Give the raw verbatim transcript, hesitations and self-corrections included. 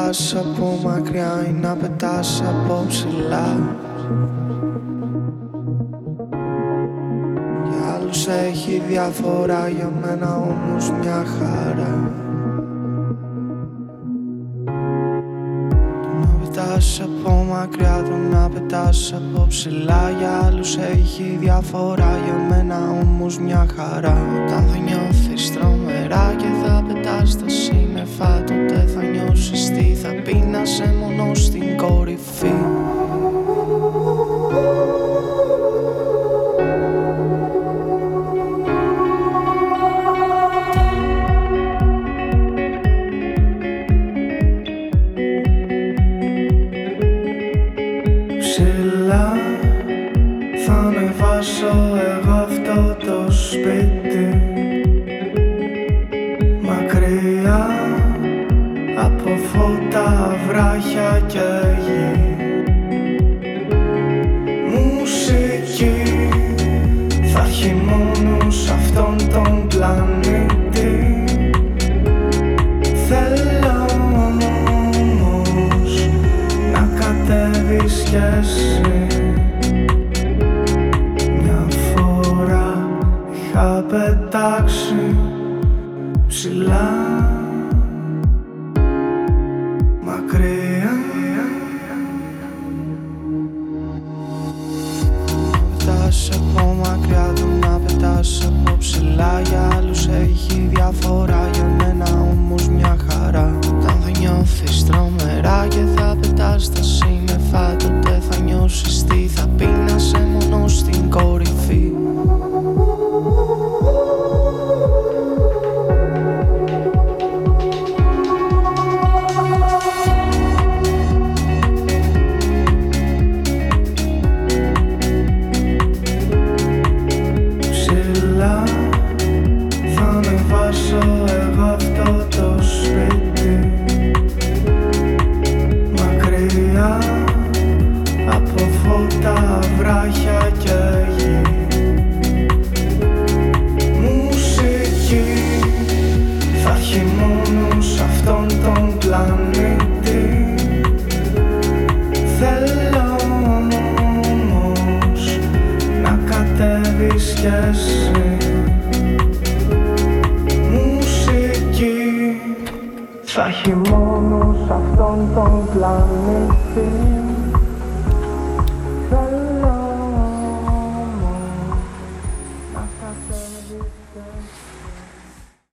πετάς από μακριά ή να πετάς από ψηλά. Για άλλους έχει διαφορά, για μένα όμως μια χαρά. Το να πετάς από μακριά, το να πετάς από ψηλά. Για άλλους έχει διαφορά, για μένα όμως μια χαρά. Όταν θα νιώθεις τρομερά και θα πετάς τα σύννεφα, τότε θα νιώσεις τι θα πει να σε μόνο στην κορυφή. Ψηλά θα ανεβάσω εγώ αυτό το σπίτι, μακριά από φώτα, βράχια και γη. Μουσική θα έχει μόνο σ' αυτόν τον πλανήτη. Θέλω όμως να κατέβεις κι εσύ. Μια φορά είχα πετάξει ψηλά, μακριά. Πετάς από μακριά, το να πετάς από ψηλά. Για άλλους έχει διαφορά, για μένα όμως μια χαρά. Όταν θα νιώθεις τρομερά και θα πετάς τα σύννεφα, τότε θα νιώσεις τι θα πει να σε μόνο στην κορυφή. Θα έχει μόνο σ' αυτόν τον πλανήτη. Θέλω όμως να κατέβεις κι εσύ.